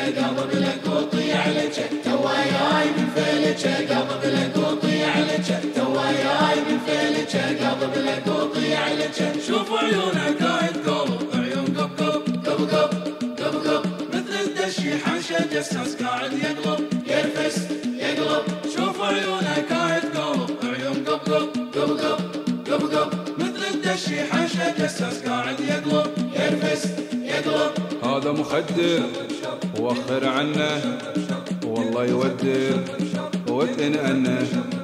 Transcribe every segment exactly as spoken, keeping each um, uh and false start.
قلب لك وطيع لك توا جاي من فيلك قلب لك وطيع لك توا جاي من فيلك قلب لك وطيع لك شوف عيونك هاي تقلب عيون قب قب قب قب قب قب مثل الدشي حاشا جساس قاعد يقلب يرفس يقلب شوف عيونك هاي تقلب عيون قب قب قب قب قب قب مثل الدشي حاشا جساس قاعد يقلب يرفس يقلب هذا مخدر ووخر عنه والله يودر وتنأنه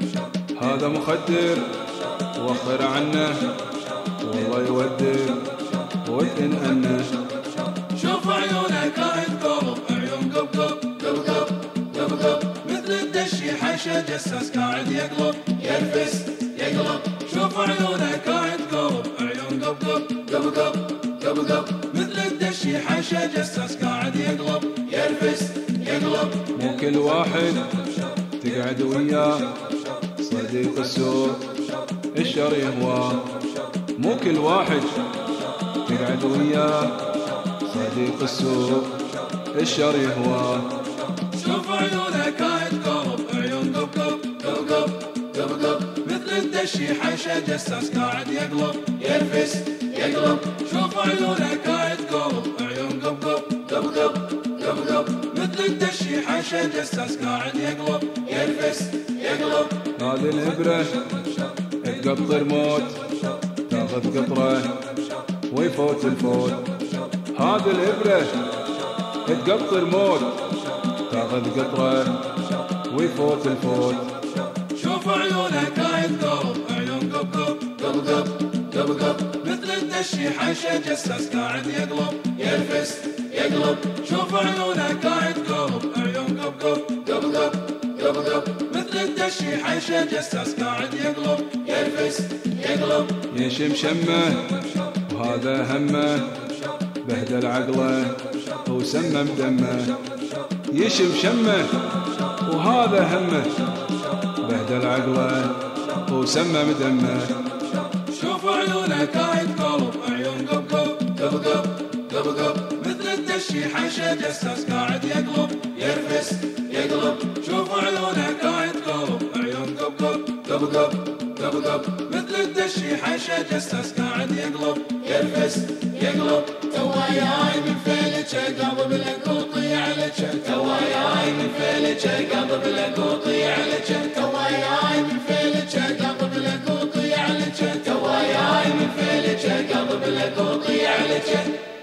هذا مخدر ووخر عنه والله يودر وتنأنه شوف عيونك هاي تقلب عيون قب قب قب قب قب قب مثل الدشي حاشا جساس قاعد يقلب يرفس يقلب شوف عيونك هاي تقلب عيون قب قب قب قب قب قب مثل الدشي حاشا جساس قاعد يقلب يرفس يقلب مو كل واحد تقعد وياه صديق السوق الشر يهواه مو كل واحد تقعد وياه صديق السوق الشر يهواه شوف عيونك هاي تقلب عيون قب قب قب قب قب قب مثل الدشي حاشا جساس قاعد يقلب يرفس يقلب شوف عيونك هاي تقلب عيون قب قب قب قب قب قب مثل الدشي حاشا جساس قاعد يقلب يرفس يقلب هذه الإبرة تقطر موت تاخذ قطرة ويفوت الفوت هذه الإبرة تقطر موت تاخذ قطرة ويفوت الفوت شوف عيونك هاي تقلب عيون قب قب قب قب قب قب مثل الدشي حاشا جساس قاعد يقلب يرفس يقلب شوف عيونك هاي تقلب عيون قب قب قب قب قب قب مثل الدشي حاشا جساس قاعد يقلب يرفس يقلب يشم شمه وهذا همه بهدل عقله وسمم دمه يشم شمه وهذا همه بهدل عقله وسمم دمه شوف عيونك هاي تقلب عيون قب قب قب قب قب قب مثل الدشي حاشا جساس قاعد يقلب يرفس يقلب شوف عيونك هاي تقلب عيون قب قب قب قب قب قب مثل الدشي حاشا جساس قاعد يقلب يرفس يقلب توا جاي من فيلك قلب لك وطيع لك توا جاي من فيلك قلب لك وطيع لك توا جاي من فيلك قلب لك وطيع لك توا جاي من فيلك قلب لك وطيع لك